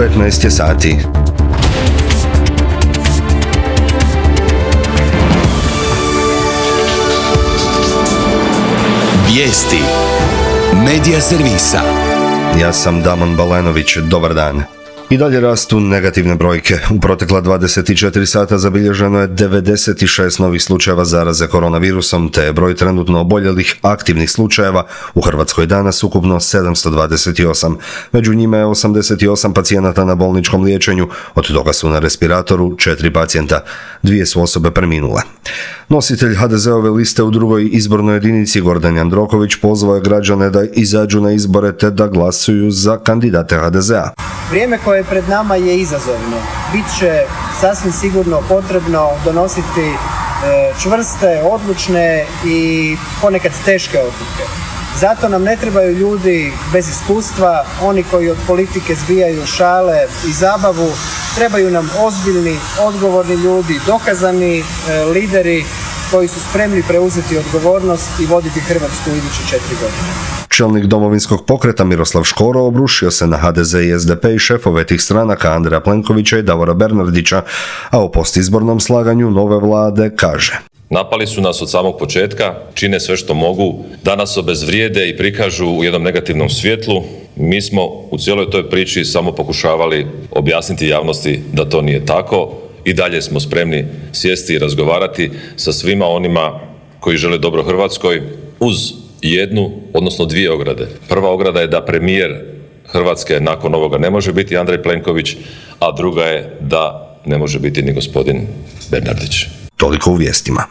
15 je sati. Vijesti Medija servisa. Ja sam Damon Balenović, dobar dan. I dalje rastu negativne brojke. U protekla 24 sata zabilježeno je 96 novih slučajeva zaraze koronavirusom, te je broj trenutno oboljelih aktivnih slučajeva u Hrvatskoj danas ukupno 728. Među njima je 88 pacijenata na bolničkom liječenju, od toga su na respiratoru 4 pacijenta. 2 su osobe preminule. Nositelj HDZ-ove liste u drugoj izbornoj jedinici Gordan Jandroković pozvao je građane da izađu na izbore te da glasuju za kandidate HDZ-a. Vrijeme koje je pred nama je izazovno. Bit će sasvim sigurno potrebno donositi čvrste, odlučne i ponekad teške odluke. Zato nam ne trebaju ljudi bez iskustva, oni koji od politike zbijaju šale i zabavu. Trebaju nam ozbiljni, odgovorni ljudi, dokazani lideri koji su spremni preuzeti odgovornost i voditi Hrvatsku u iduće 4 godine. Čelnik Domovinskog pokreta Miroslav Škoro obrušio se na HDZ i SDP i šefove tih stranaka Andreja Plenkovića i Davora Bernardića, a o postizbornom slaganju nove vlade kaže: Napali su nas od samog početka, čine sve što mogu, da nas obezvrijede i prikažu u jednom negativnom svjetlu. Mi smo u cijeloj toj priči samo pokušavali objasniti javnosti da to nije tako. I dalje smo spremni sjesti i razgovarati sa svima onima koji žele dobro Hrvatskoj uz jednu, odnosno 2 ograde. Prva ograda je da premijer Hrvatske nakon ovoga ne može biti Andrej Plenković, a druga je da ne može biti ni gospodin Bernardić. Toliko u vijestima.